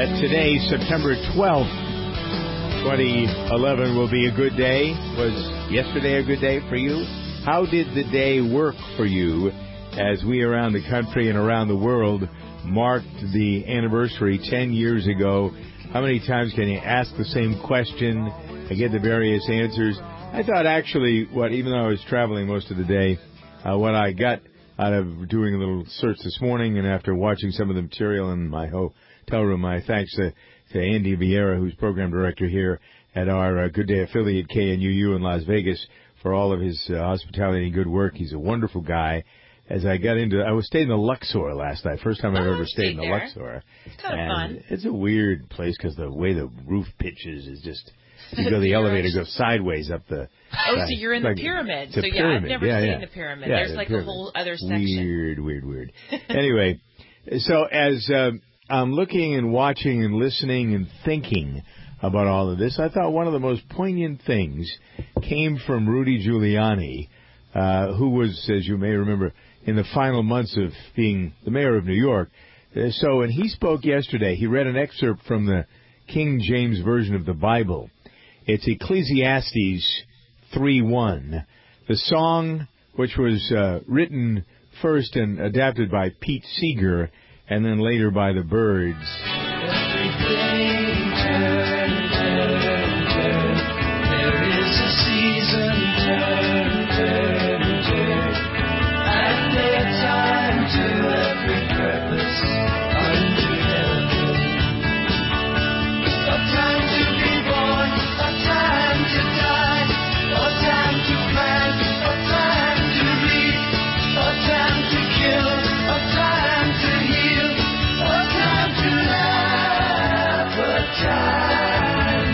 that today, September 12th, 2011, will be a good day. Was yesterday a good day for you? How did the day work for you as we around the country and around the world marked the anniversary 10 years ago? How many times can you ask the same question and get the various answers? I thought actually, even though I was traveling most of the day, what I got out of doing a little search this morning and after watching some of the material in my hotel room, my thanks to Andy Vieira, who's program director here at our Good Day affiliate KNUU in Las Vegas, for all of his hospitality and good work. He's a wonderful guy. As I got into, I was staying in the Luxor last night. First time I've ever stayed in the Luxor. It's kind of fun. It's a weird place because the way the roof pitches is just. You go, the elevator goes sideways up the. Oh, so you're in the pyramid. So pyramid. I've never seen the pyramid. There's like a whole other section. Weird. Anyway, so as I'm looking and watching and listening and thinking about all of this, I thought one of the most poignant things came from Rudy Giuliani, who was, as you may remember, in the final months of being the mayor of New York. So when he spoke yesterday, he read an excerpt from the King James Version of the Bible. It's Ecclesiastes 3:1. The song, which was written first and adapted by Pete Seeger, and then later by the Byrds. Everything turn. There is a season, turn. And there's time to every purpose under heaven. A time to be born, a time to die, a time to plant, a time to reap, a time to kill, a time to heal, a time to laugh, a time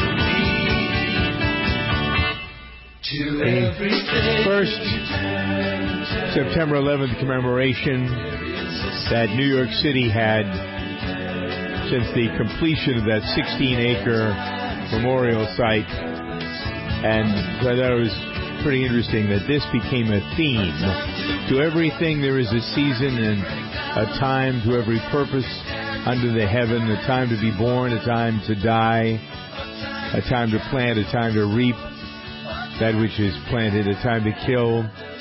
to weep. To everything. First September 11th commemoration that New York City had since the completion of that 16-acre memorial site. And I thought it was pretty interesting that this became a theme. To everything there is a season and a time, to every purpose under the heaven, a time to be born, a time to die, a time to plant, a time to reap that which is planted, a time to kill,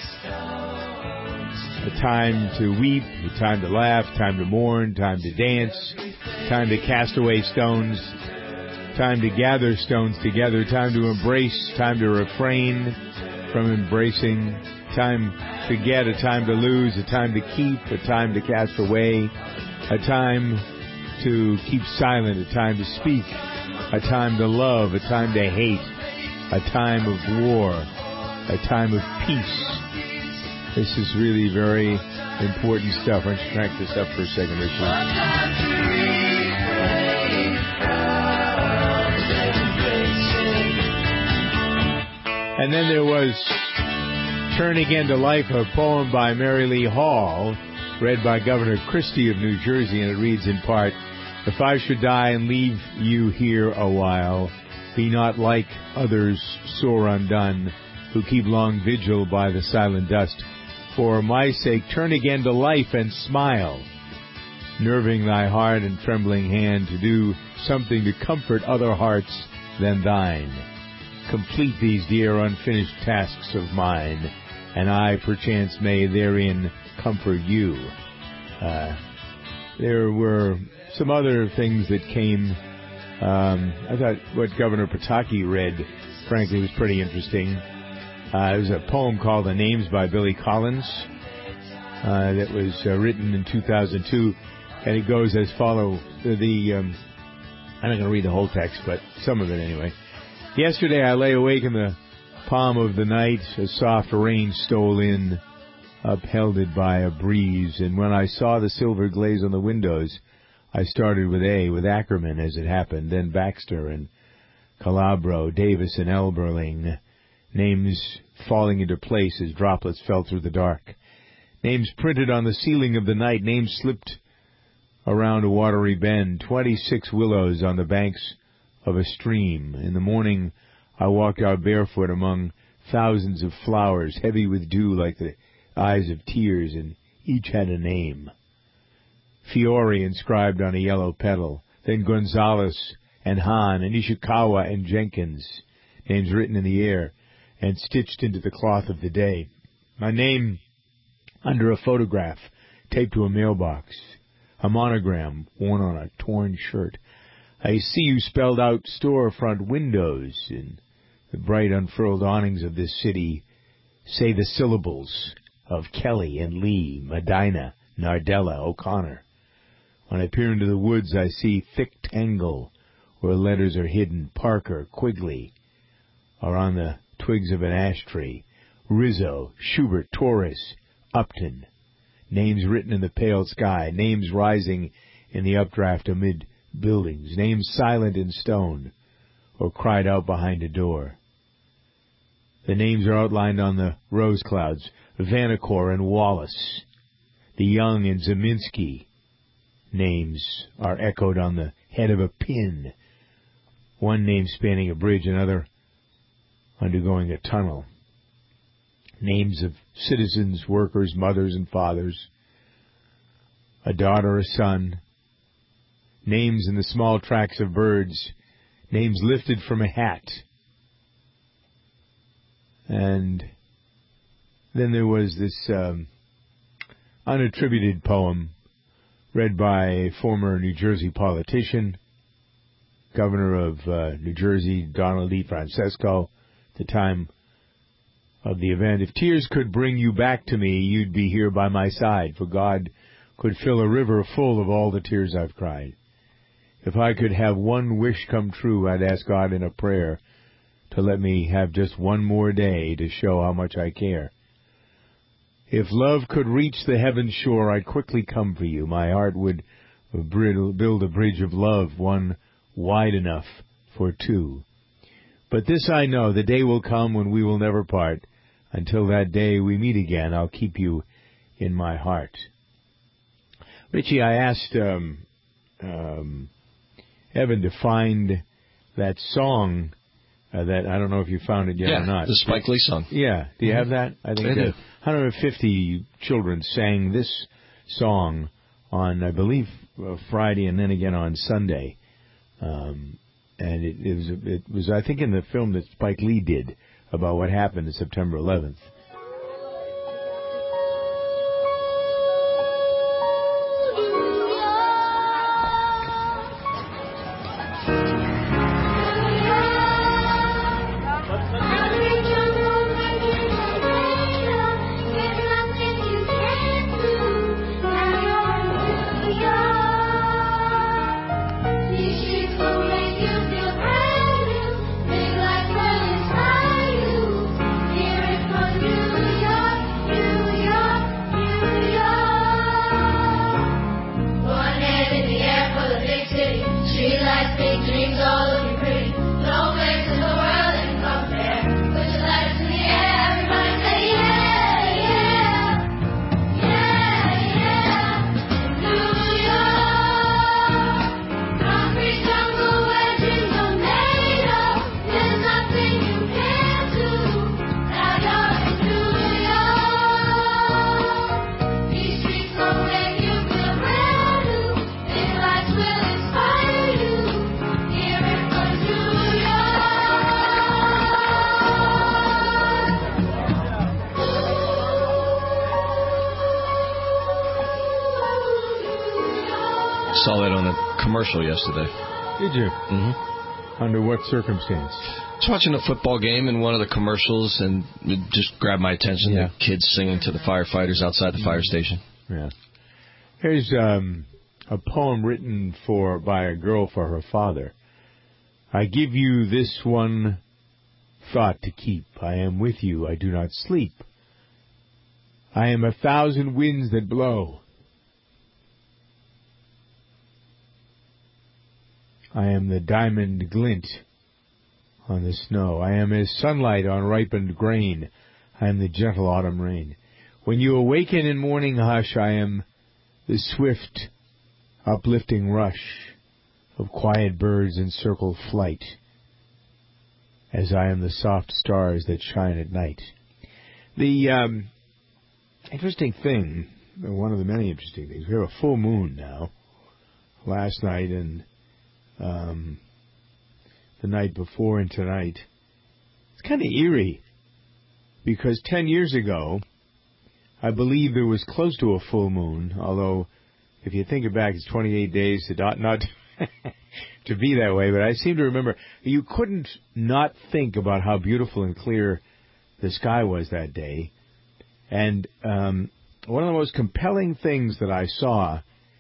a time to weep, a time to laugh, time to mourn, time to dance, time to cast away stones, time to gather stones together, time to embrace, time to refrain from embracing, time to get, a time to lose, a time to keep, a time to cast away, a time to keep silent, a time to speak, a time to love, a time to hate, a time of war, a time of peace. This is really very important stuff. Why don't you crank this up for a second or two? And then there was Turn Again to Life, a poem by Mary Lee Hall, read by Governor Christie of New Jersey, and it reads in part, If I should die and leave you here a while, be not like others sore undone, who keep long vigil by the silent dust. For my sake, turn again to life and smile, nerving thy heart and trembling hand to do something to comfort other hearts than thine. Complete these dear unfinished tasks of mine, and I perchance may therein comfort you. There were some other things that came. I thought what Governor Pataki read, frankly, was pretty interesting. It was a poem called The Names by Billy Collins that was written in 2002, and it goes as follows. I'm not going to read the whole text, but some of it anyway. Yesterday I lay awake in the palm of the night. A soft rain stole in, upheld by a breeze, and when I saw the silver glaze on the windows, I started with Ackerman as it happened, then Baxter and Calabro, Davis and Elberling, names falling into place as droplets fell through the dark. Names printed on the ceiling of the night, names slipped around a watery bend, 26 willows on the banks of a stream. In the morning I walked out barefoot among thousands of flowers, heavy with dew like the eyes of tears, and each had a name. Fiore inscribed on a yellow petal, then Gonzalez and Hahn and Ishikawa and Jenkins, names written in the air and stitched into the cloth of the day. My name under a photograph taped to a mailbox, a monogram worn on a torn shirt. I see you spelled out storefront windows in the bright unfurled awnings of this city. Say the syllables of Kelly and Lee, Medina, Nardella, O'Connor. When I peer into the woods, I see thick tangle where letters are hidden. Parker, Quigley, are on the twigs of an ash tree. Rizzo, Schubert, Torres, Upton. Names written in the pale sky. Names rising in the updraft amid buildings. Names silent in stone or cried out behind a door. The names are outlined on the rose clouds. Vanacore and Wallace. The Young and Zeminski. Names are echoed on the head of a pin. One name spanning a bridge, another undergoing a tunnel. Names of citizens, workers, mothers and fathers. A daughter, a son. Names in the small tracks of birds. Names lifted from a hat. And then there was this unattributed poem read by a former New Jersey politician, governor of New Jersey, Donald E. Francesco, at the time of the event. If tears could bring you back to me, you'd be here by my side, for God could fill a river full of all the tears I've cried. If I could have one wish come true, I'd ask God in a prayer to let me have just one more day to show how much I care. If love could reach the heaven shore, I'd quickly come for you. My heart would build a bridge of love, one wide enough for two. But this I know, the day will come when we will never part. Until that day we meet again, I'll keep you in my heart. Richie, I asked Evan to find that song that, I don't know if you found it yet or not. The Spike Lee song. Yeah. Do you have that? I think 150 children sang this song on, I believe, Friday and then again on Sunday. And it was, I think, in the film that Spike Lee did about what happened on September 11th. Saw that on a commercial yesterday. Did you? Mm-hmm. Under what circumstance? Just watching a football game in one of the commercials, and it just grabbed my attention. Yeah. The kids singing to the firefighters outside the fire station. Yeah. Here's a poem written by a girl for her father. I give you this one thought to keep. I am with you. I do not sleep. I am 1,000 winds that blow. I am the diamond glint on the snow. I am as sunlight on ripened grain. I am the gentle autumn rain. When you awaken in morning hush, I am the swift, uplifting rush of quiet birds in circle flight, as I am the soft stars that shine at night. The interesting thing, one of the many interesting things, we have a full moon now, last night, and the night before and tonight. It's kind of eerie because 10 years ago, I believe there was close to a full moon, although if you think it back, it's 28 days to not to be that way. But I seem to remember you couldn't not think about how beautiful and clear the sky was that day. And one of the most compelling things that I saw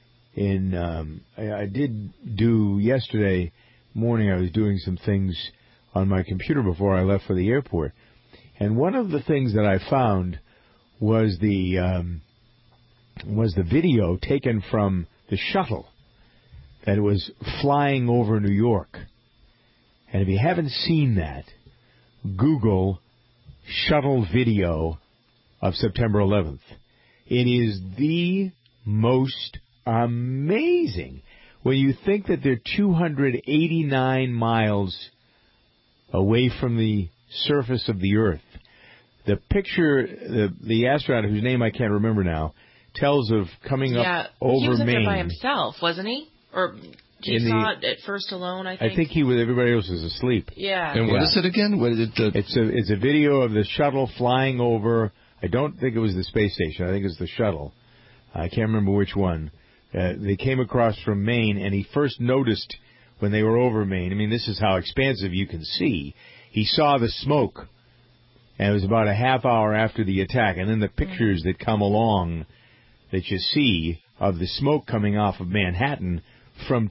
I did do yesterday morning, I was doing some things on my computer before I left for the airport. And one of the things that I found was the video taken from the shuttle that was flying over New York. And if you haven't seen that, Google shuttle video of September 11th. It is the most amazing. When you think that they're 289 miles away from the surface of the Earth, the picture, the astronaut whose name I can't remember now, tells of coming up over Maine. He was up there by himself, wasn't he? Or you saw it at first alone, I think. I think he was. Everybody else was asleep. Yeah. And what is it again? What is it? It's a video of the shuttle flying over. I don't think it was the space station. I think it's the shuttle. I can't remember which one. They came across from Maine, and he first noticed when they were over Maine. I mean, this is how expansive you can see. He saw the smoke, and it was about a half hour after the attack. And then the pictures that come along that you see of the smoke coming off of Manhattan from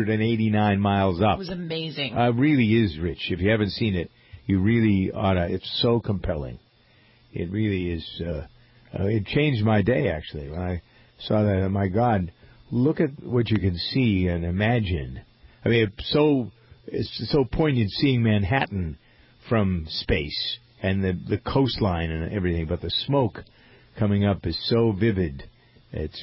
289 miles up. It was amazing. Really is, Rich. If you haven't seen it, you really ought to. It's so compelling. It really is. It changed my day, actually, when I saw that. My God, look at what you can see and imagine. I mean, it's so poignant seeing Manhattan from space and the coastline and everything, but the smoke coming up is so vivid. It's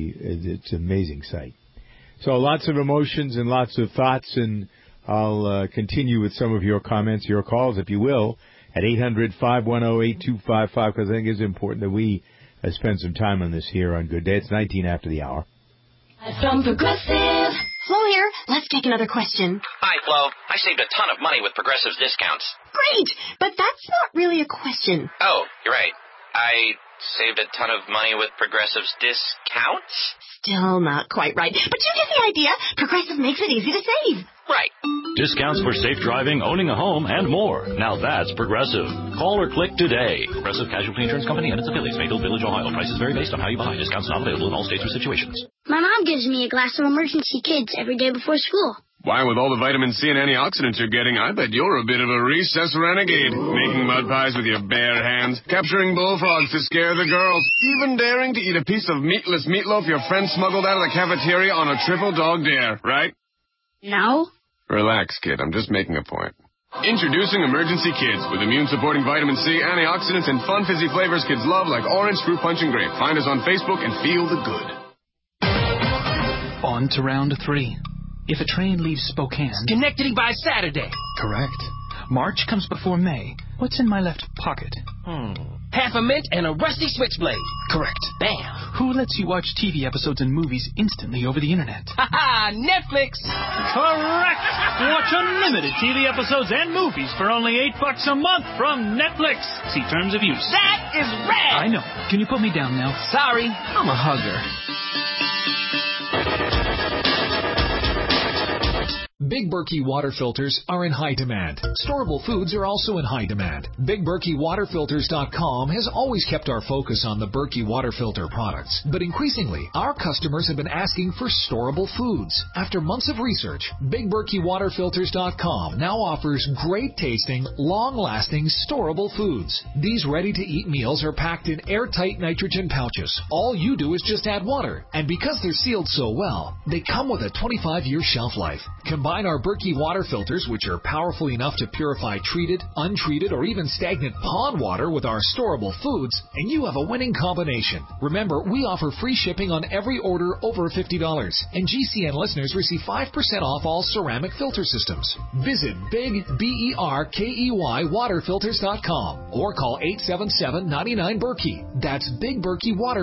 an amazing sight. So lots of emotions and lots of thoughts, and I'll continue with some of your comments, your calls, if you will, at 800-510-8255, because I think it's important that we spend some time on this here on Good Day. It's 19 after the hour. From Progressive. Flo here. Let's take another question. Hi, Flo. I saved a ton of money with Progressive's discounts. Great, but that's not really a question. Oh, you're right. I saved a ton of money with Progressive's discounts? Still not quite right, but you get the idea. Progressive makes it easy to save. Right. Discounts for safe driving, owning a home, and more. Now that's Progressive. Call or click today. Progressive Casualty Insurance Company and its affiliates, Mayfield Village, Ohio. Prices vary based on how you buy. Discounts not available in all states or situations. My mom gives me a glass of Emergency Kids every day before school. Why, with all the vitamin C and antioxidants you're getting, I bet you're a bit of a recess renegade. Making mud pies with your bare hands, capturing bullfrogs to scare the girls, even daring to eat a piece of meatless meatloaf your friend smuggled out of the cafeteria on a triple dog dare, right? No. Relax, kid. I'm just making a point. Introducing Emergency Kids with immune-supporting vitamin C, antioxidants, and fun fizzy flavors kids love like orange, fruit punch, and grape. Find us on Facebook and feel the good. On to round 3. If a train leaves Spokane... Schenectady by Saturday. Correct. March comes before May. What's in my left pocket? Half a mint and a rusty switchblade. Correct. Bam. Who lets you watch TV episodes and movies instantly over the internet? Ha-ha! Netflix! Correct! Watch unlimited TV episodes and movies for only $8 a month from Netflix. See terms of use. That is rad! I know. Can you put me down now? Sorry, I'm a hugger. Big Berkey water filters are in high demand. Storable foods are also in high demand. BigBerkeyWaterFilters.com has always kept our focus on the Berkey water filter products. But increasingly, our customers have been asking for storable foods. After months of research, BigBerkeyWaterFilters.com now offers great tasting, long-lasting, storable foods. These ready-to-eat meals are packed in airtight nitrogen pouches. All you do is just add water. And because they're sealed so well, they come with a 25-year shelf life. Combine our Berkey water filters, which are powerful enough to purify treated, untreated, or even stagnant pond water with our storable foods, and you have a winning combination. Remember, we offer free shipping on every order over $50, and GCN listeners receive 5% off all ceramic filter systems. Visit BigBerkeyWaterFilters.com or call 877-99-BERKEY. That's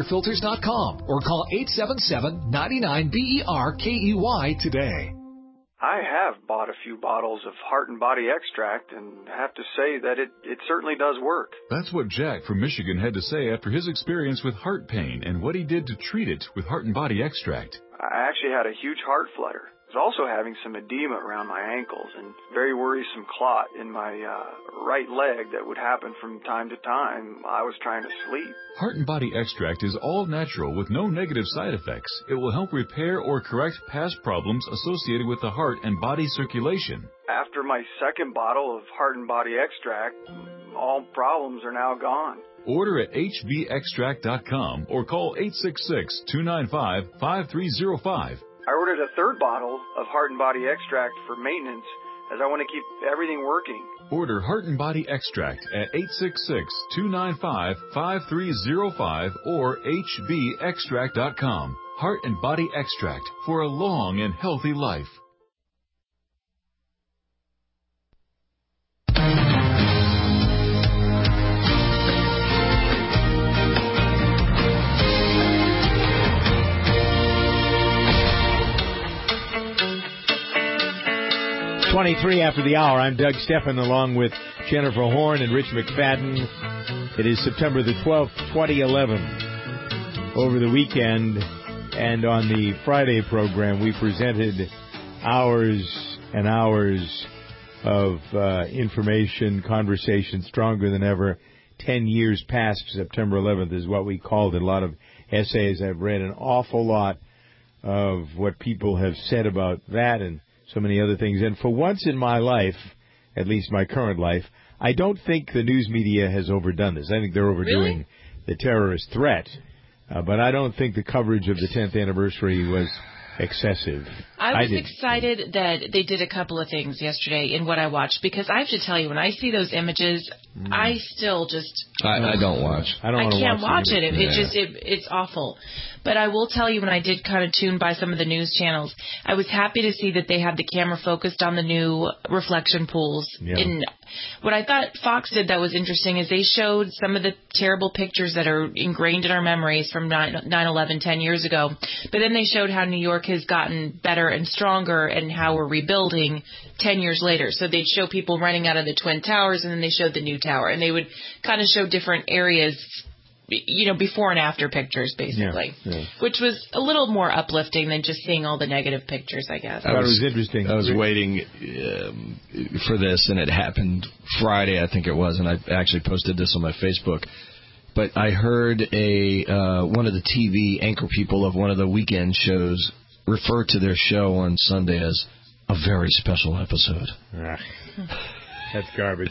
BigBerkeyWaterFilters.com or call 877-99-BERKEY today. I have bought a few bottles of Heart and Body Extract and have to say that it certainly does work. That's what Jack from Michigan had to say after his experience with heart pain and what he did to treat it with Heart and Body Extract. I actually had a huge heart flutter. I was also having some edema around my ankles and very worrisome clot in my right leg that would happen from time to time. I was trying to sleep. Heart and Body Extract is all natural with no negative side effects. It will help repair or correct past problems associated with the heart and body circulation. After my second bottle of Heart and Body Extract, all problems are now gone. Order at hbextract.com or call 866-295-5305. I ordered a third bottle of Heart and Body Extract for maintenance as I want to keep everything working. Order Heart and Body Extract at 866-295-5305 or hbextract.com. Heart and Body Extract for a long and healthy life. .23 after the hour. I'm Doug Steffen along with Jennifer Horn and Rich McFadden. It is September the 12th, 2011. Over the weekend and on the Friday program, we presented hours and hours of information, conversation, stronger than ever. 10 years past September 11th is what we called it. A lot of essays. I've read an awful lot of what people have said about that and so many other things. And for once in my life, at least my current life, I don't think the news media has overdone this. I think they're overdoing the terrorist threat. But I don't think the coverage of the 10th anniversary was excessive. I was excited that they did a couple of things yesterday in what I watched, because I have to tell you, when I see those images, I still just... I don't watch. I can't watch it. It's awful. But I will tell you, when I did kind of tune by some of the news channels, I was happy to see that they had the camera focused on the new reflection pools. Yeah. What I thought Fox did that was interesting is they showed some of the terrible pictures that are ingrained in our memories from 9/11 10 years ago. But then they showed how New York has gotten better and stronger and how we're rebuilding 10 years later. So they'd show people running out of the Twin Towers, and then they showed the new tower. And they would kind of show different areas, before and after pictures, basically, which was a little more uplifting than just seeing all the negative pictures, I guess. That was interesting. I was waiting for this, and it happened Friday, I think it was, and I actually posted this on my Facebook. But I heard one of the TV anchor people of one of the weekend shows refer to their show on Sunday as a very special episode. That's garbage.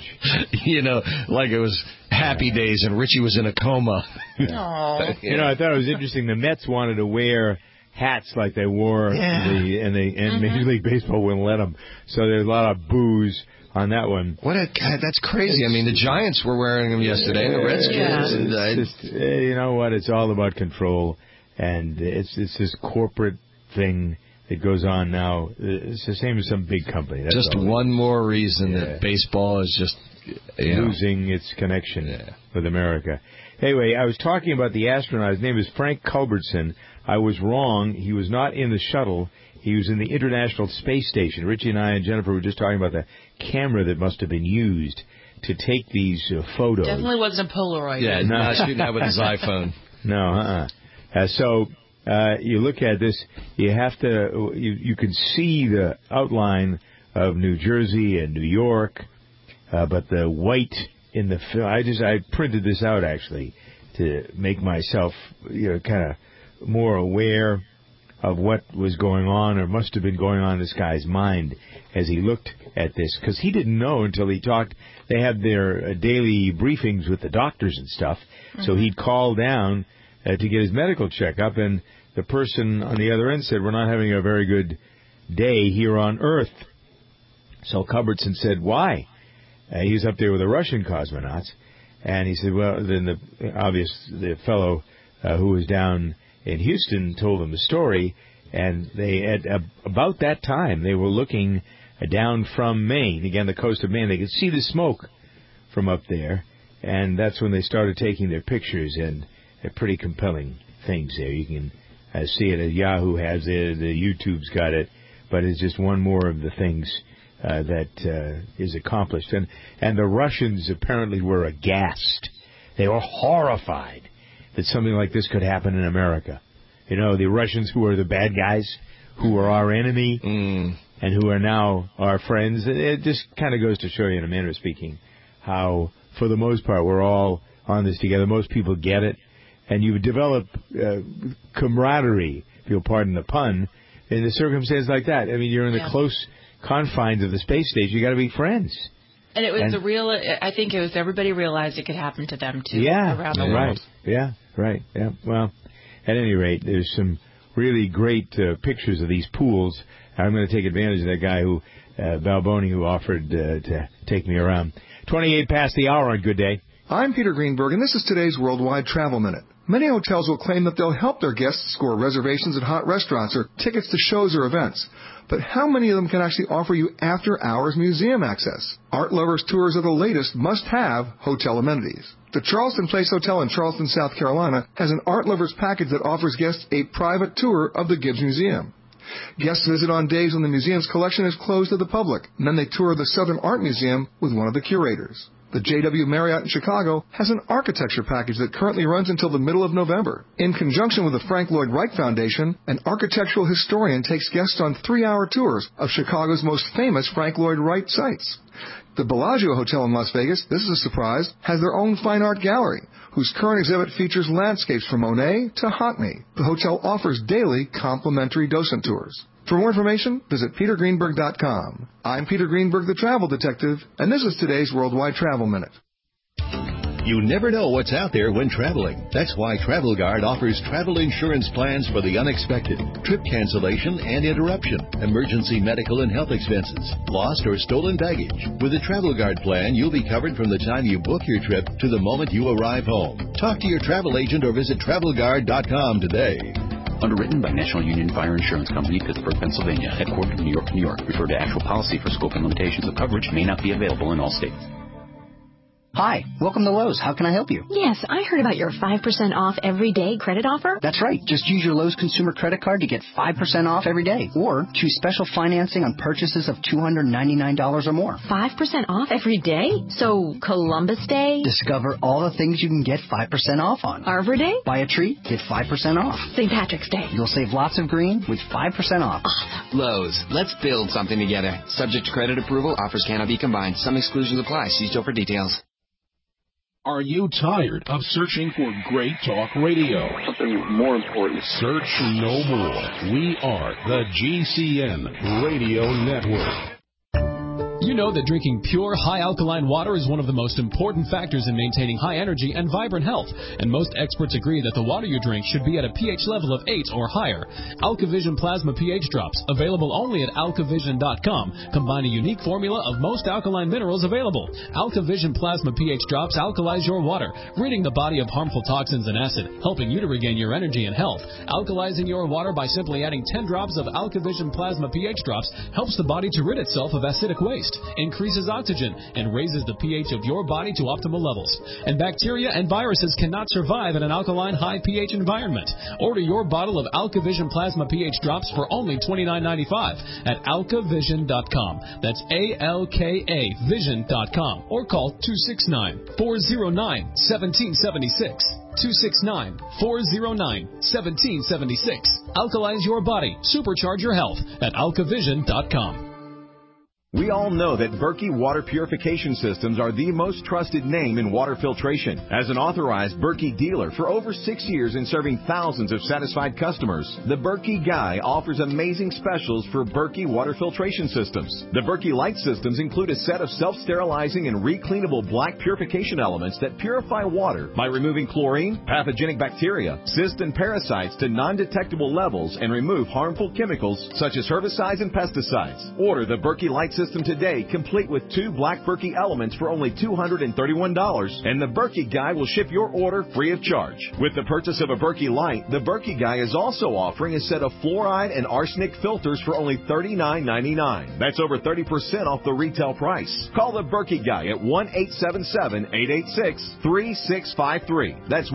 Like it was Happy Days and Richie was in a coma. Aww. I thought it was interesting. The Mets wanted to wear hats like they wore, and Major League Baseball wouldn't let them. So there's a lot of boos on that one. That's crazy. I mean, the Giants were wearing them yesterday, the Redskins. You know what? It's all about control, and it's this corporate thing that goes on now. It's the same as some big company. That's just one more reason that baseball is just losing its connection with America. Anyway, I was talking about the astronaut. His name is Frank Culbertson. I was wrong. He was not in the shuttle. He was in the International Space Station. Richie and I and Jennifer were just talking about the camera that must have been used to take these photos. Definitely wasn't a Polaroid. Yeah, not shooting that with his iPhone. No, so you look at this, you have to, you can see the outline of New Jersey and New York, but the white in the film, I printed this out actually to make myself, kind of more aware of what was going on or must have been going on in this guy's mind as he looked at this, because he didn't know until he talked. They had their daily briefings with the doctors and stuff, so he'd call down to get his medical checkup, and the person on the other end said, "We're not having a very good day here on Earth." So Culbertson said, "Why?" He was up there with the Russian cosmonauts, and he said, "Well," then the fellow who was down in Houston told him the story, and they at about that time they were looking down from Maine, again the coast of Maine. They could see the smoke from up there, and that's when they started taking their pictures, and they're pretty compelling things there. You can see it. Yahoo has it, the YouTube's got it, but it's just one more of the things that is accomplished. And the Russians apparently were aghast. They were horrified that something like this could happen in America. You know, the Russians who are the bad guys, who are our enemy, and who are now our friends. It just kind of goes to show you, in a manner of speaking, how, for the most part, we're all on this together. Most people get it. And you develop camaraderie, if you'll pardon the pun, in a circumstance like that. I mean, you're in the close confines of the space station. You got to be friends. And it was I think it was everybody realized it could happen to them, too, around the world. Yeah, right. Yeah. Well, at any rate, there's some really great pictures of these pools. I'm going to take advantage of that guy Balboni, who offered to take me around. 28 past the hour on Good Day. I'm Peter Greenberg, and this is today's Worldwide Travel Minute. Many hotels will claim that they'll help their guests score reservations at hot restaurants or tickets to shows or events. But how many of them can actually offer you after-hours museum access? Art Lovers Tours are the latest must-have hotel amenities. The Charleston Place Hotel in Charleston, South Carolina, has an Art Lovers package that offers guests a private tour of the Gibbs Museum. Guests visit on days when the museum's collection is closed to the public, and then they tour the Southern Art Museum with one of the curators. The JW Marriott in Chicago has an architecture package that currently runs until the middle of November. In conjunction with the Frank Lloyd Wright Foundation, an architectural historian takes guests on 3-hour tours of Chicago's most famous Frank Lloyd Wright sites. The Bellagio Hotel in Las Vegas, this is a surprise, has their own fine art gallery, whose current exhibit features landscapes from Monet to Hockney. The hotel offers daily complimentary docent tours. For more information, visit petergreenberg.com. I'm Peter Greenberg, the Travel Detective, and this is today's Worldwide Travel Minute. You never know what's out there when traveling. That's why Travel Guard offers travel insurance plans for the unexpected, trip cancellation and interruption, emergency medical and health expenses, lost or stolen baggage. With a Travel Guard plan, you'll be covered from the time you book your trip to the moment you arrive home. Talk to your travel agent or visit TravelGuard.com today. Underwritten by National Union Fire Insurance Company, Pittsburgh, Pennsylvania. Headquartered in New York, New York. Refer to actual policy for scope and limitations of coverage. May not be available in all states. Hi, welcome to Lowe's. How can I help you? Yes, I heard about your 5% off everyday credit offer. That's right. Just use your Lowe's consumer credit card to get 5% off every day. Or choose special financing on purchases of $299 or more. 5% off every day? So Columbus Day? Discover all the things you can get 5% off on. Arbor Day? Buy a tree, get 5% off. St. Patrick's Day? You'll save lots of green with 5% off. Awesome. Lowe's. Let's build something together. Subject to credit approval. Offers cannot be combined. Some exclusions apply. See store for details. Are you tired of searching for great talk radio? Something more important. Search no more. We are the GCN Radio Network. You know that drinking pure, high-alkaline water is one of the most important factors in maintaining high energy and vibrant health, and most experts agree that the water you drink should be at a pH level of 8 or higher. AlkaVision Plasma pH Drops, available only at alkavision.com, combine a unique formula of most alkaline minerals available. AlkaVision Plasma pH Drops alkalize your water, ridding the body of harmful toxins and acid, helping you to regain your energy and health. Alkalizing your water by simply adding 10 drops of AlkaVision Plasma pH Drops helps the body to rid itself of acidic waste, increases oxygen, and raises the pH of your body to optimal levels. And bacteria and viruses cannot survive in an alkaline high pH environment. Order your bottle of AlkaVision Plasma pH Drops for only $29.95 at alkavision.com. That's ALKA Vision.com, or call 269-409-1776. 269-409-1776. Alkalize your body. Supercharge your health at alkavision.com. We all know that Berkey Water Purification Systems are the most trusted name in water filtration. As an authorized Berkey dealer for over 6 years and serving thousands of satisfied customers, the Berkey Guy offers amazing specials for Berkey Water Filtration Systems. The Berkey Light Systems include a set of self-sterilizing and recleanable black purification elements that purify water by removing chlorine, pathogenic bacteria, cysts, and parasites to non-detectable levels and remove harmful chemicals such as herbicides and pesticides. Order the Berkey Light Systems system today, complete with 2 Black Berkey elements for only $231, and the Berkey Guy will ship your order free of charge. With the purchase of a Berkey Light, the Berkey Guy is also offering a set of fluoride and arsenic filters for only $39.99. That's over 30% off the retail price. Call the Berkey Guy at 1-877-886-3653. That's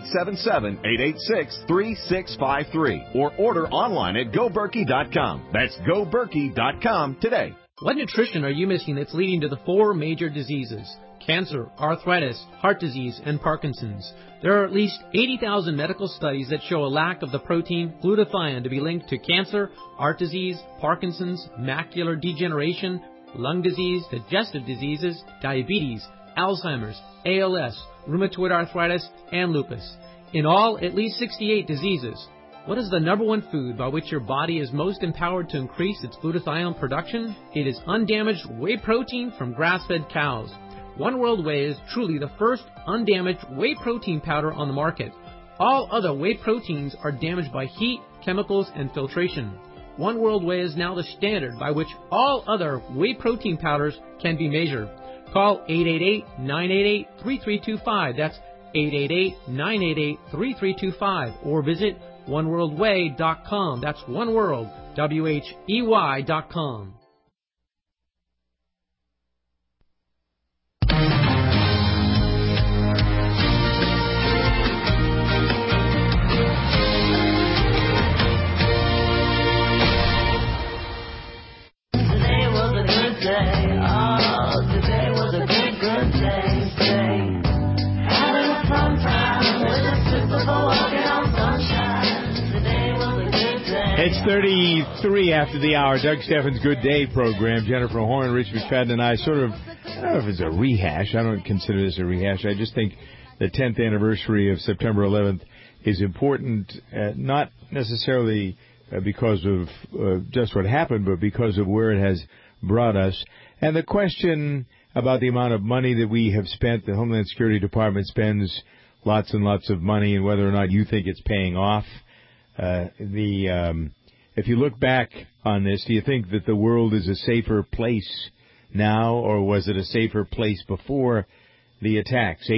1-877-886-3653. Or order online at GoBerkey.com. That's GoBerkey.com today. What nutrition are you missing that's leading to the 4 major diseases? Cancer, arthritis, heart disease, and Parkinson's. There are at least 80,000 medical studies that show a lack of the protein glutathione to be linked to cancer, heart disease, Parkinson's, macular degeneration, lung disease, digestive diseases, diabetes, Alzheimer's, ALS, rheumatoid arthritis, and lupus. In all, at least 68 diseases. What is the number one food by which your body is most empowered to increase its glutathione production? It is undamaged whey protein from grass-fed cows. One World Whey is truly the first undamaged whey protein powder on the market. All other whey proteins are damaged by heat, chemicals, and filtration. One World Whey is now the standard by which all other whey protein powders can be measured. Call 888-988-3325. That's 888-988-3325. Or visit oneworldwhey.com. That's oneworld, WHEY.com. Today was a good day. Oh, today was a good day. Having a fun time with a Super Bowl walking on sunshine. Today was a good day. It's 33 after the hour. Doug Steffens' Good Day program. Jennifer Horn, Rich McFadden, and I sort of, I don't know if it's a rehash. I don't consider this a rehash. I just think the 10th anniversary of September 11th is important, not necessarily because of just what happened, but because of where it has brought us. And the question about the amount of money that we have spent, the Homeland Security Department spends lots and lots of money, and whether or not you think it's paying off. If you look back on this, do you think that the world is a safer place now, or was it a safer place before the attacks?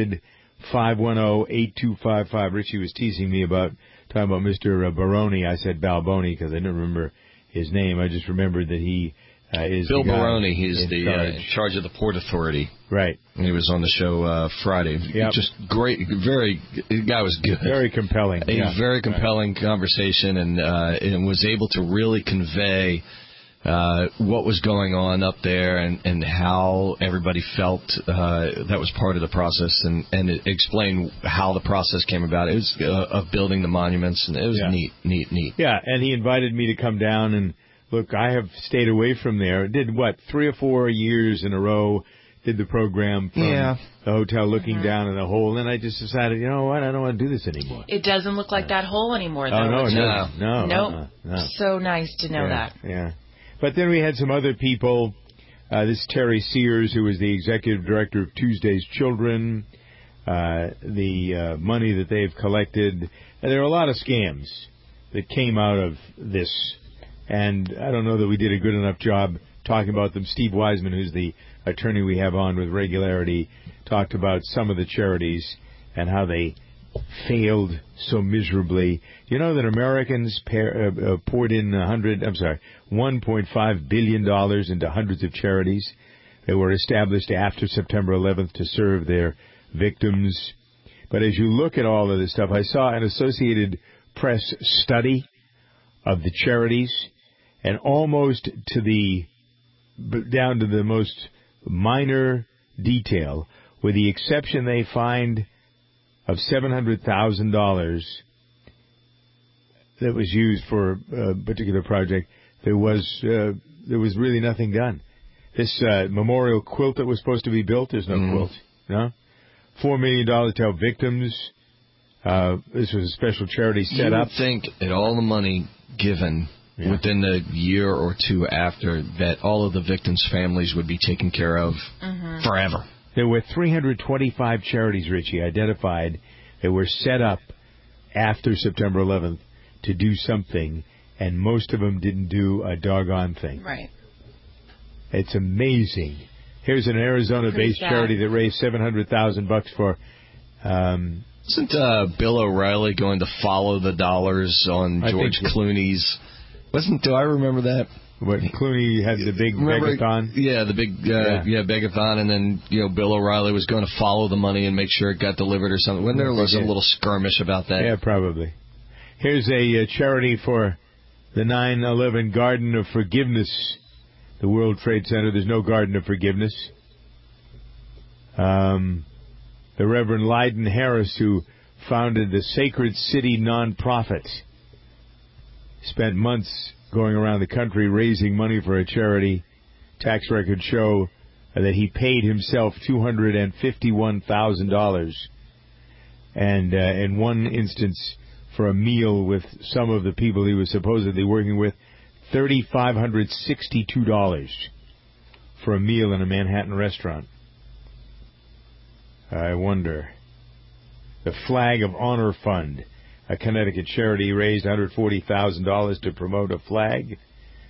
800-510-8255. Richie was teasing me about talking about Mr. Baroni. I said Balboni because I didn't remember his name. I just remembered that he is Bill the guy Baroni. He's in the charge of the Port Authority. Right. And he was on the show Friday. Yep. Just great, the guy was good. Very compelling. A very compelling conversation, and was able to really convey what was going on up there and how everybody felt that was part of the process, and it explained how the process came about. It was of building the monuments, and it was neat. Yeah, and he invited me to come down, and look, I have stayed away from there. Did 3 or 4 years in a row, did the program from the hotel looking down in the hole, and then I just decided, you know what, I don't want to do this anymore. It doesn't look like that hole anymore, though. Oh, no. Nope. So nice to know that. Yeah. But then we had some other people. This is Terry Sears, who was the executive director of Tuesday's Children. The money that they've collected. And there are a lot of scams that came out of this. And I don't know that we did a good enough job talking about them. Steve Wiseman, who's the attorney we have on with regularity, talked about some of the charities and how they failed so miserably. You know that Americans poured in $1.5 billion into hundreds of charities that were established after September 11th to serve their victims. But as you look at all of this stuff, I saw an Associated Press study of the charities, and almost down to the most minor detail, with the exception they find of $700,000 that was used for a particular project, there was really nothing done. This memorial quilt that was supposed to be built, there's no quilt. No? $4 million to help victims. This was a special charity set up. You would think that all the money given within the year or two after, that all of the victims' families would be taken care of forever. There were 325 charities, Richie, identified that were set up after September 11th to do something, and most of them didn't do a doggone thing. Right. It's amazing. Here's an Arizona-based charity that raised $700,000 for. Isn't Bill O'Reilly going to follow the dollars on George Clooney's? Do I remember that? What, Clooney had the big begathon? Yeah, the big begathon, and then Bill O'Reilly was going to follow the money and make sure it got delivered or something. Wasn't there was a little skirmish about that? Yeah, probably. Here's a charity for the 9/11 Garden of Forgiveness, the World Trade Center. There's no Garden of Forgiveness. The Reverend Lyden Harris, who founded the Sacred City nonprofit, spent months going around the country raising money for a charity. Tax records show that he paid himself $251,000, and in one instance, for a meal with some of the people he was supposedly working with, $3,562 for a meal in a Manhattan restaurant. I wonder. The Flag of Honor Fund, a Connecticut charity, raised $140,000 to promote a flag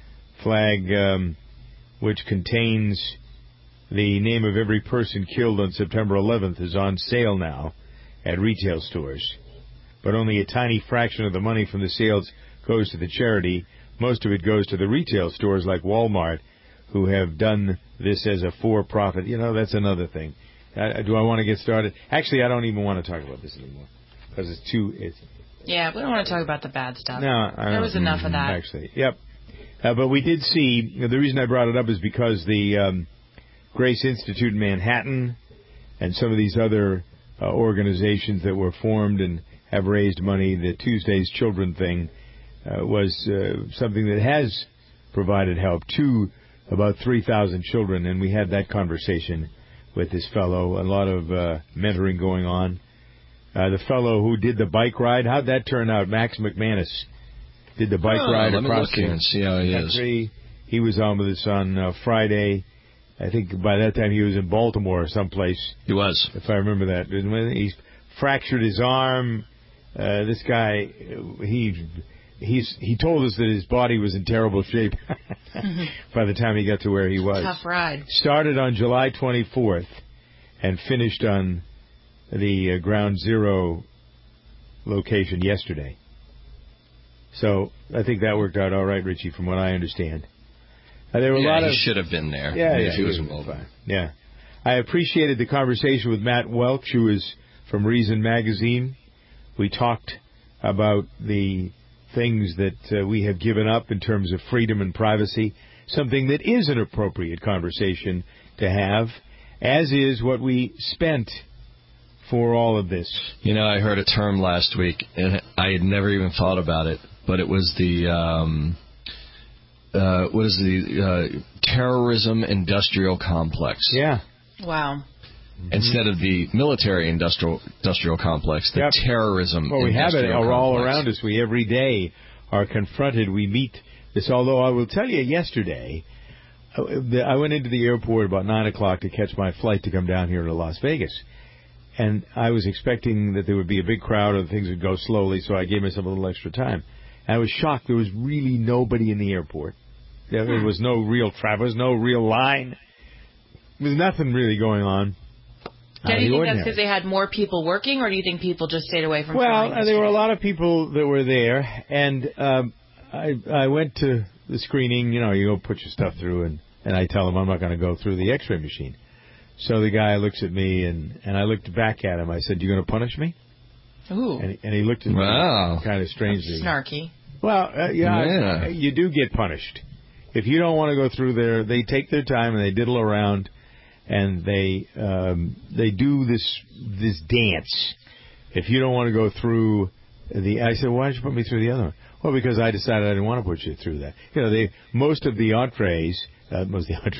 which contains the name of every person killed on September 11th, is on sale now at retail stores. But only a tiny fraction of the money from the sales goes to the charity. Most of it goes to the retail stores like Walmart, who have done this as a for-profit. That's another thing. Do I want to get started? Actually, I don't even want to talk about this anymore because it's too... Yeah, we don't want to talk about the bad stuff. No, there was enough of that. Actually, yep. But we did see, the reason I brought it up is because the Grace Institute in Manhattan and some of these other organizations that were formed and have raised money, the Tuesday's Children thing was something that has provided help to about 3,000 children, and we had that conversation with this fellow, a lot of mentoring going on. The fellow who did the bike ride, how'd that turn out? Max McManus did the bike ride across the and see how he country. is. He was on with us on Friday. I think by that time he was in Baltimore or someplace. He was. If I remember that. He fractured his arm. This guy, he told us that his body was in terrible shape by the time he got to where he was. Tough ride. Started on July 24th and finished on the Ground Zero location yesterday. So I think that worked out all right, Richie, from what I understand. There were a lot of... he should have been there. Yeah, he was involved. Yeah. I appreciated the conversation with Matt Welch, who is from Reason Magazine. We talked about the things that we have given up in terms of freedom and privacy, something that is an appropriate conversation to have, as is what we spent for all of this. I heard a term last week, and I had never even thought about it, but it was the terrorism industrial complex. Yeah. Wow. Instead of the military industrial complex, the terrorism Well, we have it industrial all complex. around us. We every day are confronted. We meet this, although I will tell you yesterday, I went into the airport about 9 o'clock to catch my flight to come down here to Las Vegas. And I was expecting that there would be a big crowd and things would go slowly, so I gave myself a little extra time. And I was shocked. There was really nobody in the airport. There was no real traffic. There was no real line. There was nothing really going on. Do you think that's because they had more people working, or do you think people just stayed away from flying? Well, there were a lot of people that were there, and I went to the screening. You go put your stuff through, and I tell them I'm not going to go through the X-ray machine. So the guy looks at me, and I looked back at him. I said, "You going to punish me?" Ooh. And he looked at me kind of strangely. That's snarky. Well, you do get punished. If you don't want to go through there, they take their time and they diddle around, and they do this dance. If you don't want to go through I said, why don't you put me through the other one? Well, because I decided I didn't want to put you through that. Most of the entrees, most of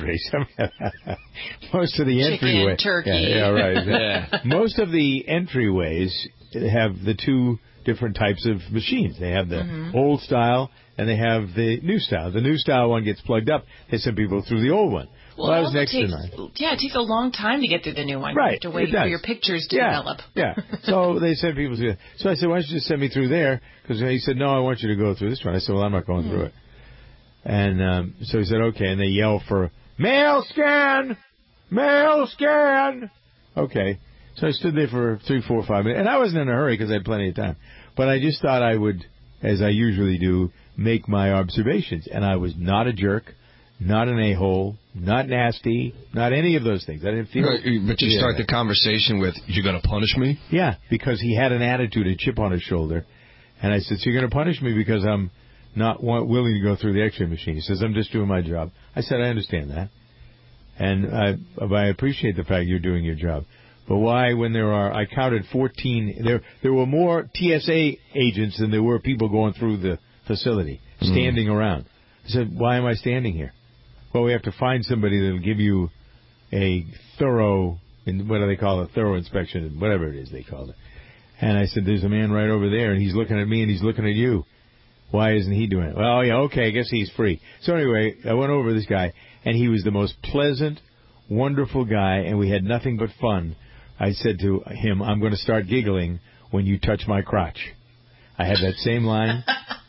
the entryways. Turkey. Yeah, right. Yeah. Most of the entryways have the two different types of machines. They have the old style and they have the new style. The new style one gets plugged up. They send people through the old one. Well, I was next to mine. Yeah, it takes a long time to get through the new one. Right. You have to wait for your pictures to develop. Yeah. So they send people through. So I said, why don't you just send me through there? Because he said, no, I want you to go through this one. I said, well, I'm not going through it. And so he said, okay. And they yell for Mail scan! Mail scan! Okay. So I stood there for 3, 4, 5 minutes. And I wasn't in a hurry because I had plenty of time. But I just thought I would, as I usually do, make my observations. And I was not a jerk, not an a-hole, not nasty, not any of those things. I didn't feel... But you start the conversation with, "You going to punish me?" Yeah, because he had an attitude, a chip on his shoulder. And I said, "So you're going to punish me because I'm not willing to go through the x-ray machine?" He says, "I'm just doing my job." I said, "I understand that. And I appreciate the fact you're doing your job. But why, when I counted 14, there were more TSA agents than there were people going through the facility, standing around." I said, "Why am I standing here?" "Well, we have to find somebody that will give you a thorough, what do they call it, thorough inspection, whatever it is they call it." And I said, "There's a man right over there, and he's looking at me, and he's looking at you. Why isn't he doing it?" "Well, yeah, okay, I guess he's free." So anyway, I went over this guy, and he was the most pleasant, wonderful guy, and we had nothing but fun. I said to him, "I'm going to start giggling when you touch my crotch." I had that same line.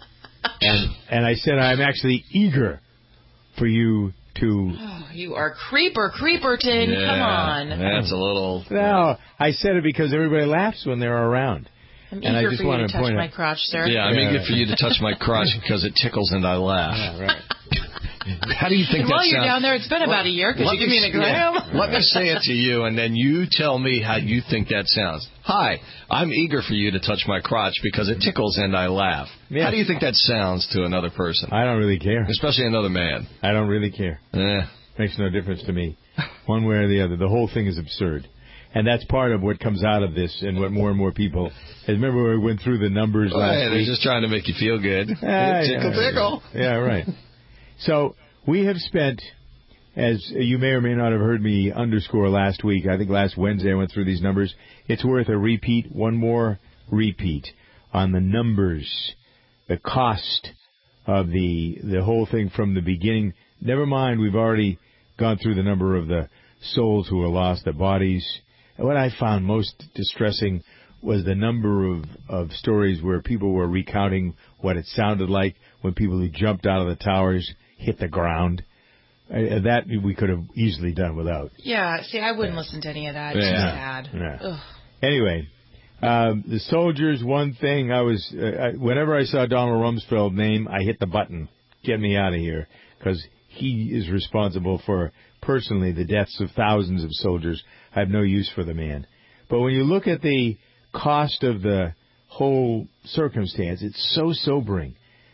And I said, "I'm actually eager for you to..." Oh, you are Creeperton. Yeah, come on. That's a little... No, I said it because everybody laughs when they're around. I'm and eager I just for you want to touch point my out, crotch, sir. Yeah, I'm eager for you to touch my crotch because it tickles and I laugh. Yeah, right. How do you think that While sounds? you're down there, it's been about a year. Could you give me an gram? Let me say it to you, and then you tell me how you think that sounds. "Hi, I'm eager for you to touch my crotch because it tickles and I laugh." Yeah. How do you think that sounds to another person? I don't really care. Especially another man. I don't really care. Makes no difference to me, one way or the other. The whole thing is absurd. And that's part of what comes out of this and what more and more people... Remember we went through the numbers last week? They're just trying to make you feel good. Tickle. Yeah, right. So we have spent, as you may or may not have heard me underscore last week, I think last Wednesday I went through these numbers. It's worth a repeat, one more repeat on the numbers, the cost of the whole thing from the beginning. Never mind, we've already gone through the number of the souls who were lost, the bodies. And what I found most distressing was the number of stories where people were recounting what it sounded like when people who jumped out of the towers hit the ground. That we could have easily done without. Yeah, see, I wouldn't listen to any of that. It's just sad. Yeah. Anyway, the soldiers, one thing, whenever I saw Donald Rumsfeld's name, I hit the button. Get me out of here. Because he is responsible for, personally, the deaths of thousands of soldiers. I have no use for the man. But when you look at the cost of the whole circumstance, it's so sobering.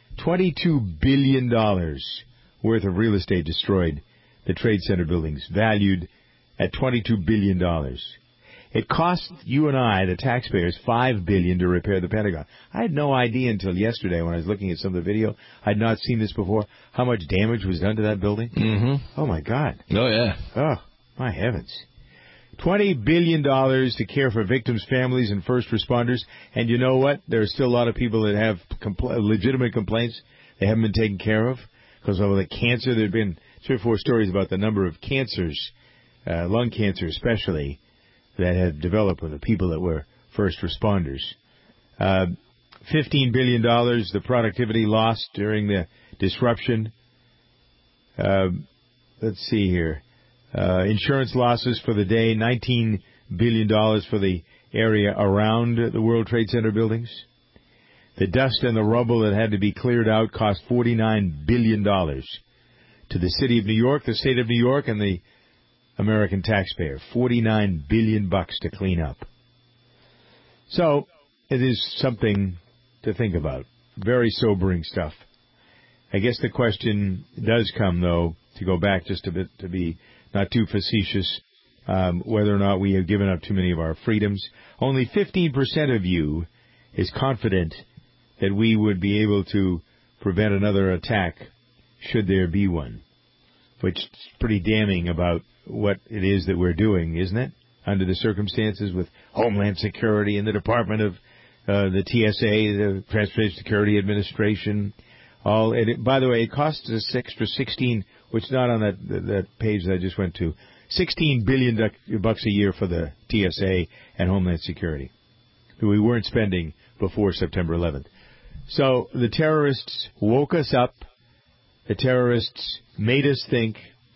$22 billion worth of real estate destroyed, the Trade Center buildings, valued at $22 billion. It cost you and I, the taxpayers, $5 billion to repair the Pentagon. I had no idea until yesterday when I was looking at some of the video, I had not seen this before, how much damage was done to that building. Mm-hmm. Oh, my God. Oh, yeah. Oh, my heavens. $20 billion to care for victims' families and first responders. And you know what? There are still a lot of people that have legitimate complaints they haven't been taken care of because of the cancer. There have been 3 or 4 stories about the number of cancers, lung cancer especially, that have developed with the people that were first responders. $15 billion, the productivity lost during the disruption. Let's see here. Insurance losses for the day, $19 billion for the area around the World Trade Center buildings. The dust and the rubble that had to be cleared out cost $49 billion to the city of New York, the state of New York, and the American taxpayer. $49 billion to clean up. So, it is something to think about. Very sobering stuff. I guess the question does come, though, to go back just a bit to be not too facetious, whether or not we have given up too many of our freedoms. Only 15% of you is confident that we would be able to prevent another attack should there be one, which is pretty damning about what it is that we're doing, isn't it? Under the circumstances with Homeland Security and the Department of the TSA, the Transportation Security Administration. By the way, it costs us extra 16, which is not on that page that I just went to, $16 billion a year for the TSA and Homeland Security that we weren't spending before September 11th. So the terrorists woke us up. The terrorists made us think.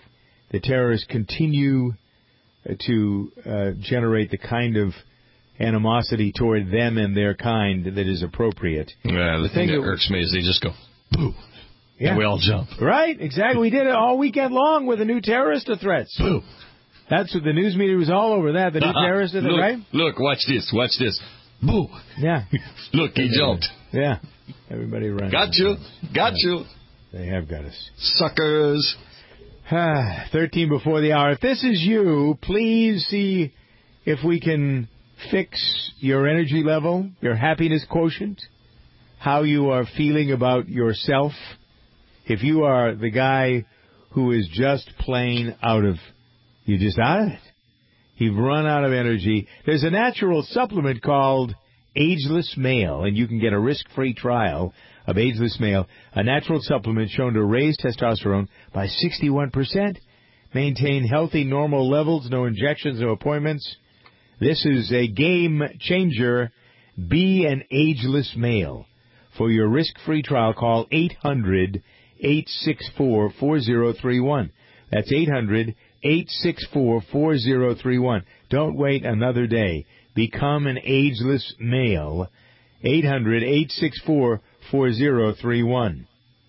the terrorists continue to generate the kind of animosity toward them and their kind that is appropriate. Yeah, the thing that irks me is they just go, boo. Yeah. And we all jump. Right, exactly. We did it all weekend long with the new terrorist threats. Boo. That's what the news media was all over that. The new terrorist threat, right? Look, watch this. Boo. Yeah. Look, he jumped. Yeah. Everybody runs. Got you. They have got us. Suckers. 13 before the hour. If this is you, please see if we can fix your energy level, your happiness quotient, how you are feeling about yourself. If you are the guy who is just plain you're just out of it. You've run out of energy. There's a natural supplement called Ageless Male, and you can get a risk-free trial of Ageless Male, a natural supplement shown to raise testosterone by 61%, maintain healthy, normal levels, no injections, no appointments. This is a game changer. Be an Ageless Male. For your risk-free trial, call 800-864-4031. That's 800-864-4031. Don't wait another day. Become an Ageless Male. 800-864-4031.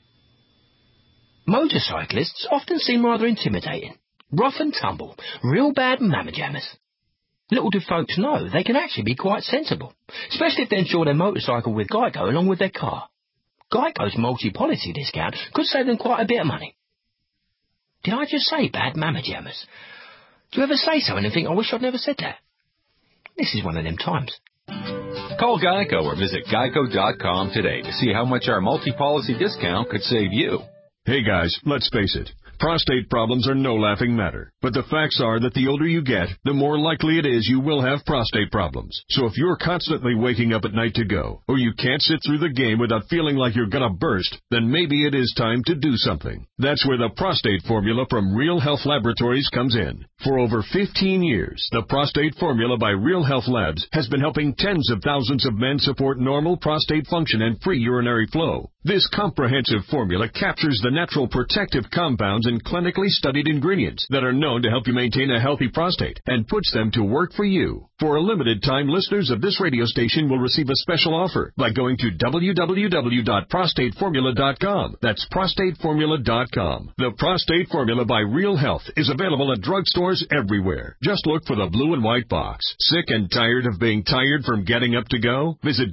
Motorcyclists often seem rather intimidating. Rough and tumble. Real bad mamma jammers. Little do folks know they can actually be quite sensible, especially if they insure their motorcycle with Geico along with their car. Geico's multi-policy discount could save them quite a bit of money. Did I just say bad mamma jammers? Do you ever say something and think, I wish I'd never said that? This is one of them times. Call Geico or visit geico.com today to see how much our multi-policy discount could save you. Hey guys, let's face it. Prostate problems are no laughing matter. But the facts are that the older you get, the more likely it is you will have prostate problems. So if you're constantly waking up at night to go, or you can't sit through the game without feeling like you're gonna burst, then maybe it is time to do something. That's where the prostate formula from Real Health Laboratories comes in. For over 15 years, the prostate formula by Real Health Labs has been helping tens of thousands of men support normal prostate function and free urinary flow. This comprehensive formula captures the natural protective compounds and clinically studied ingredients that are known to help you maintain a healthy prostate and puts them to work for you. For a limited time, listeners of this radio station will receive a special offer by going to www.prostateformula.com. That's prostateformula.com. The Prostate Formula by Real Health is available at drugstores everywhere. Just look for the blue and white box. Sick and tired of being tired from getting up to go? Visit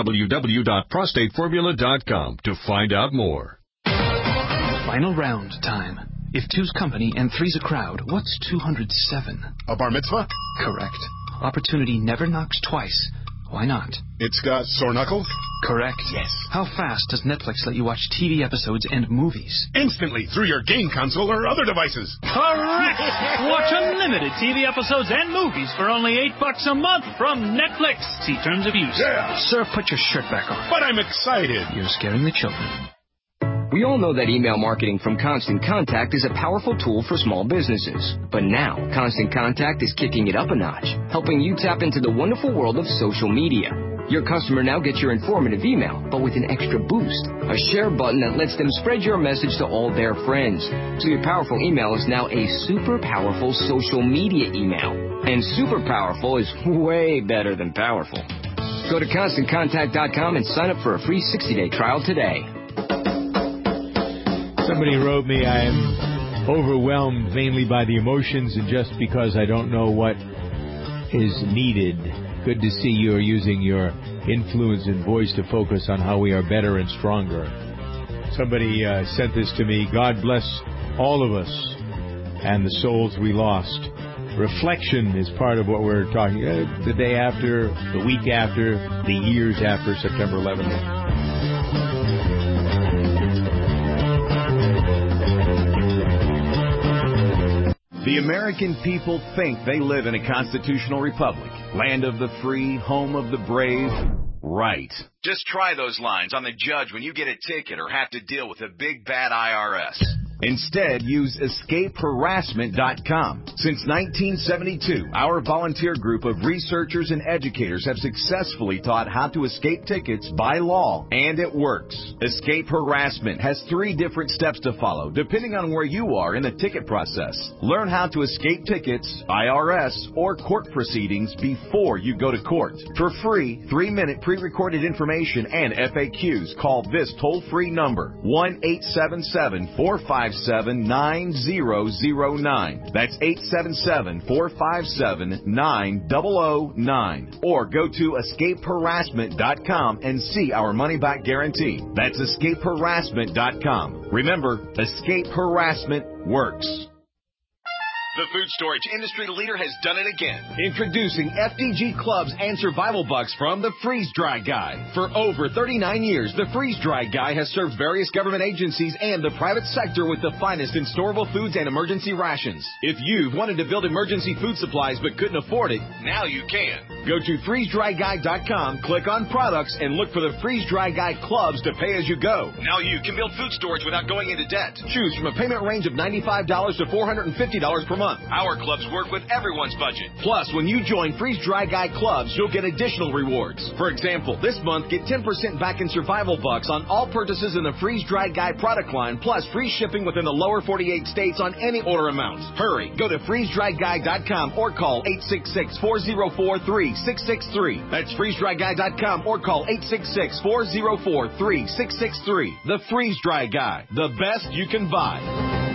www.prostateformula.com to find out more. Final round time. If two's company and three's a crowd, what's 207? A bar mitzvah? Correct. Opportunity never knocks twice. Why not? It's got sore knuckles? Correct. Yes. How fast does Netflix let you watch TV episodes and movies? Instantly, through your game console or other devices. Correct! Watch unlimited TV episodes and movies for only $8 a month from Netflix. See terms of use. Yeah. Sir, put your shirt back on. But I'm excited. You're scaring the children. We all know that email marketing from Constant Contact is a powerful tool for small businesses. But now, Constant Contact is kicking it up a notch, helping you tap into the wonderful world of social media. Your customer now gets your informative email, but with an extra boost, a share button that lets them spread your message to all their friends. So your powerful email is now a super powerful social media email. And super powerful is way better than powerful. Go to ConstantContact.com and sign up for a free 60-day trial today. Somebody wrote me, I am overwhelmed mainly by the emotions and just because I don't know what is needed. Good to see you are using your influence and voice to focus on how we are better and stronger. Somebody sent this to me. God bless all of us and the souls we lost. Reflection is part of what we're talking the day after, the week after, the years after September 11th. The American people think they live in a constitutional republic, land of the free, home of the brave. Right. Just try those lines on the judge when you get a ticket or have to deal with a big bad IRS. Instead, use escapeharassment.com. Since 1972, our volunteer group of researchers and educators have successfully taught how to escape tickets by law, and it works. Escape Harassment has 3 different steps to follow, depending on where you are in the ticket process. Learn how to escape tickets, IRS, or court proceedings before you go to court. For free, 3-minute pre-recorded information and FAQs, call this toll-free number, 1-877-457-9009. That's 877-457-9009. Or go to escapeharassment.com and see our money-back guarantee. That's escapeharassment.com. Remember, escape harassment works. The food storage industry leader has done it again. Introducing FDG Clubs and Survival Bucks from the Freeze Dry Guy. For over 39 years, the Freeze Dry Guy has served various government agencies and the private sector with the finest in storable foods and emergency rations. If you've wanted to build emergency food supplies but couldn't afford it, now you can. Go to freezedryguy.com, click on products, and look for the Freeze Dry Guy Clubs to pay as you go. Now you can build food storage without going into debt. Choose from a payment range of $95 to $450 per month. Our clubs work with everyone's budget. Plus, when you join Freeze Dry Guy Clubs, you'll get additional rewards. For example, this month, get 10% back in Survival Bucks on all purchases in the Freeze Dry Guy product line, plus free shipping within the lower 48 states on any order amount. Hurry, go to freezedryguy.com or call 866-404-3663. That's freezedryguy.com or call 866-404-3663. The Freeze Dry Guy, the best you can buy.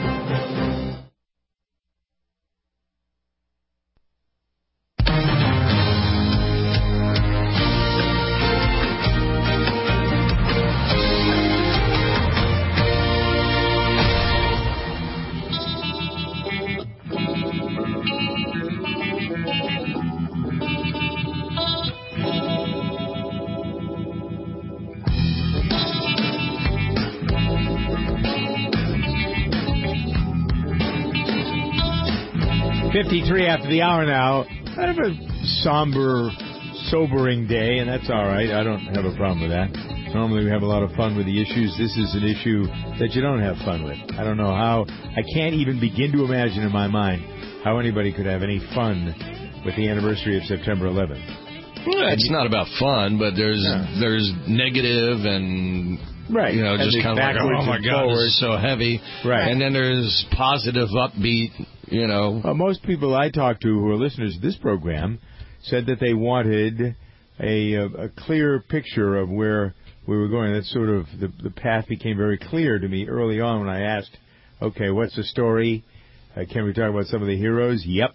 53 after the hour now. Kind of a somber, sobering day, and that's all right. I don't have a problem with that. Normally we have a lot of fun with the issues. This is an issue that you don't have fun with. I don't know how. I can't even begin to imagine in my mind how anybody could have any fun with the anniversary of September 11th. It's not about fun, but there's negative and... Right. You know, just kind of like, oh, my God, this is so heavy. Right. And then there's positive, upbeat, you know. Most people I talk to who are listeners to this program said that they wanted a clear picture of where we were going. That's sort of the path became very clear to me early on when I asked, okay, what's the story? Can we talk about some of the heroes? Yep.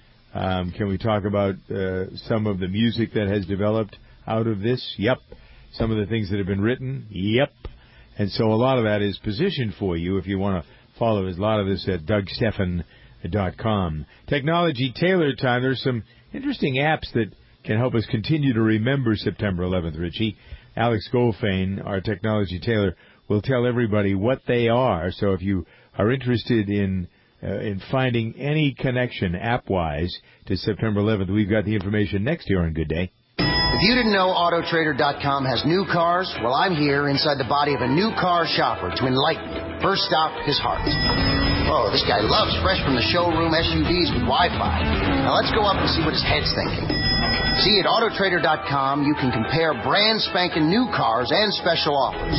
Can we talk about some of the music that has developed out of this? Yep. Some of the things that have been written? Yep. And so a lot of that is positioned for you if you want to follow. There's a lot of this at DougStephan.com. Technology Taylor time. There's some interesting apps that can help us continue to remember September 11th, Richie. Alex Goldfein, our Technology Taylor, will tell everybody what they are. So if you are interested in finding any connection app-wise to September 11th, we've got the information next year on Good Day. If you didn't know AutoTrader.com has new cars, well, I'm here inside the body of a new car shopper to enlighten you. First stop, his heart. Oh, this guy loves fresh from the showroom SUVs with Wi-Fi. Now let's go up and see what his head's thinking. See, at AutoTrader.com, you can compare brand spanking new cars and special offers.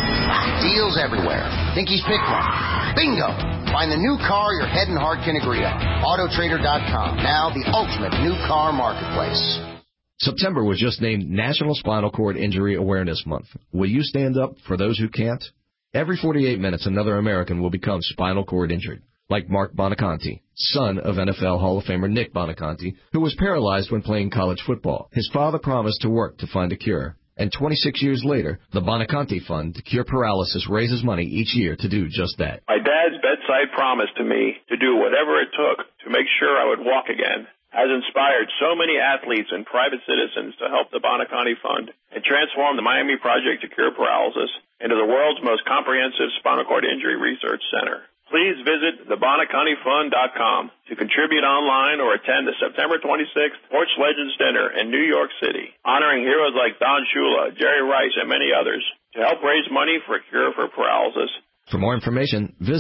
Deals everywhere. Think he's picked one? Bingo! Find the new car your head and heart can agree on. AutoTrader.com, now the ultimate new car marketplace. September was just named National Spinal Cord Injury Awareness Month. Will you stand up for those who can't? Every 48 minutes, another American will become spinal cord injured, like Mark Bonaconti, son of NFL Hall of Famer Nick Bonaconti, who was paralyzed when playing college football. His father promised to work to find a cure, and 26 years later, the Bonaconti Fund to Cure Paralysis raises money each year to do just that. My dad's bedside promise to me to do whatever it took to make sure I would walk again has inspired so many athletes and private citizens to help the Bonaconti Fund and transform the Miami Project to Cure Paralysis into the world's most comprehensive spinal cord injury research center. Please visit thebonacontifund.com to contribute online or attend the September 26th Porch Legends Dinner in New York City, honoring heroes like Don Shula, Jerry Rice, and many others to help raise money for a cure for paralysis. For more information, visit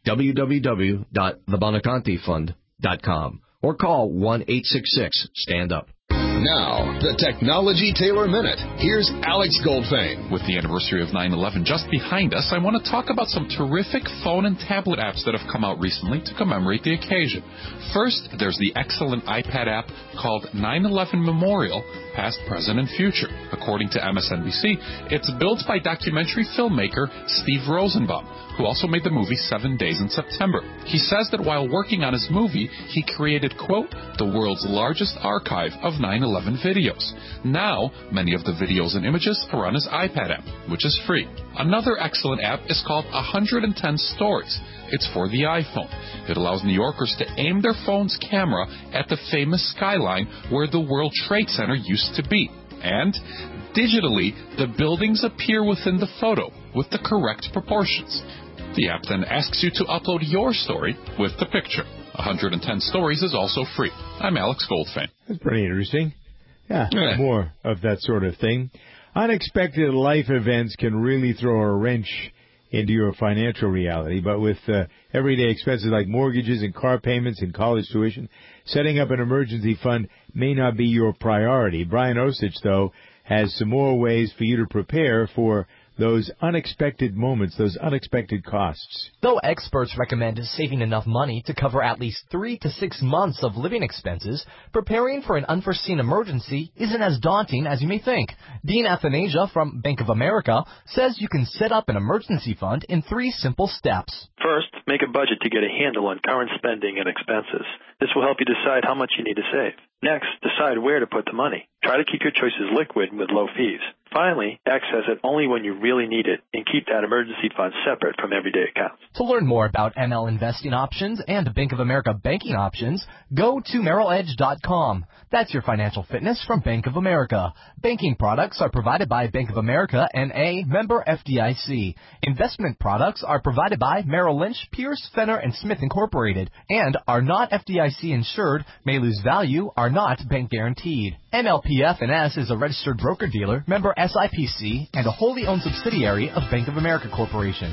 www.thebonacontefund.com or call 1-866-STAND-UP. Now, the Technology Taylor Minute. Here's Alex Goldfein. With the anniversary of 9/11 just behind us, I want to talk about some terrific phone and tablet apps that have come out recently to commemorate the occasion. First, there's the excellent iPad app called 9/11 Memorial, Past, Present, and Future. According to MSNBC, it's built by documentary filmmaker Steve Rosenbaum, who also made the movie 7 Days in September. He says that while working on his movie, he created, quote, the world's largest archive of 9/11 videos. Now, many of the videos and images are on his iPad app, which is free. Another excellent app is called 110 Stories. It's for the iPhone. It allows New Yorkers to aim their phone's camera at the famous skyline where the World Trade Center used to be. And digitally, the buildings appear within the photo with the correct proportions. The app then asks you to upload your story with the picture. 110 Stories is also free. I'm Alex Goldfein. That's pretty interesting. Yeah, more of that sort of thing. Unexpected life events can really throw a wrench into your financial reality, but with everyday expenses like mortgages and car payments and college tuition, setting up an emergency fund may not be your priority. Brian Osich, though, has some more ways for you to prepare for those unexpected moments, those unexpected costs. Though experts recommend saving enough money to cover at least 3 to 6 months of living expenses, preparing for an unforeseen emergency isn't as daunting as you may think. Dean Athanasia from Bank of America says you can set up an emergency fund in 3 simple steps. First, make a budget to get a handle on current spending and expenses. This will help you decide how much you need to save. Next, decide where to put the money. Try to keep your choices liquid with low fees. Finally, access it only when you really need it and keep that emergency fund separate from everyday accounts. To learn more about ML investing options and Bank of America banking options, go to MerrillEdge.com. That's your financial fitness from Bank of America. Banking products are provided by Bank of America N.A., member FDIC. Investment products are provided by Merrill Lynch, Pierce, Fenner, and Smith Incorporated, and are not FDIC insured, may lose value, are not bank guaranteed. MLPF&S is a registered broker-dealer, member SIPC, and a wholly owned subsidiary of Bank of America Corporation.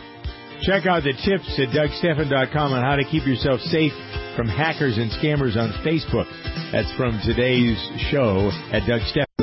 Check out the tips at DougStephan.com on how to keep yourself safe from hackers and scammers on Facebook. That's from today's show at Doug Stephan.